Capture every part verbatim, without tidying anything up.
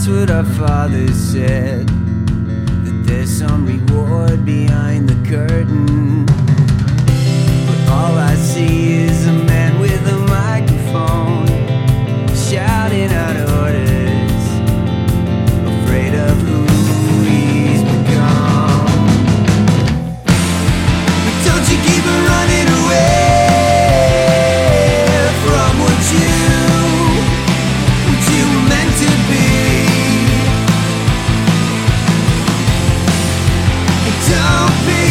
what our father said, that there's some reward behind the curtain. But all I see is a man with a microphone shouting out orders, afraid of who he's become. But don't you keep running away from what you, what you were meant to be. Don't be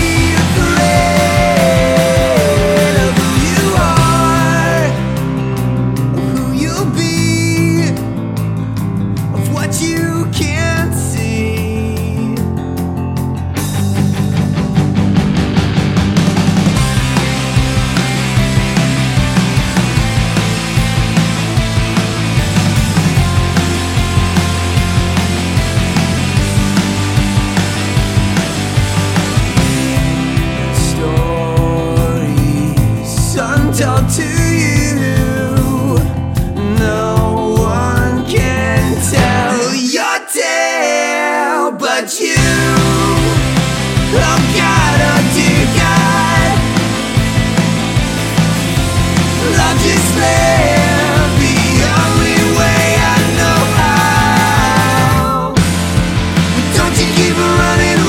afraid of who you are, of who you'll be, of what you can't see. Told to you, no one can tell your tale but you. Oh God, oh dear God, love just live the only way I know how. But don't you keep running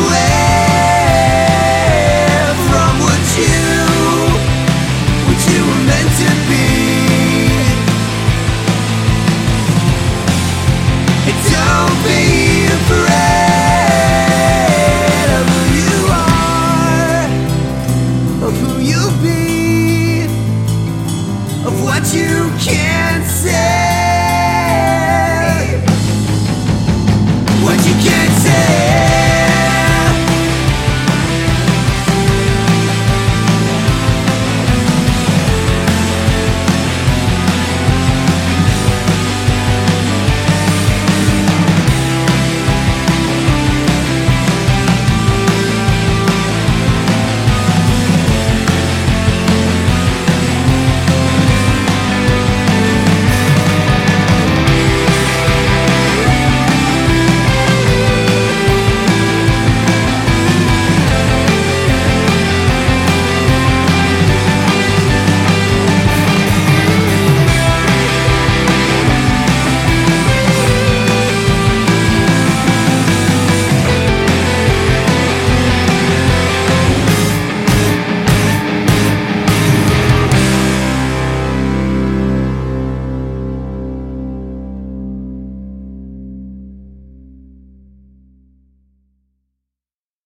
away from what you, you were meant to be. It's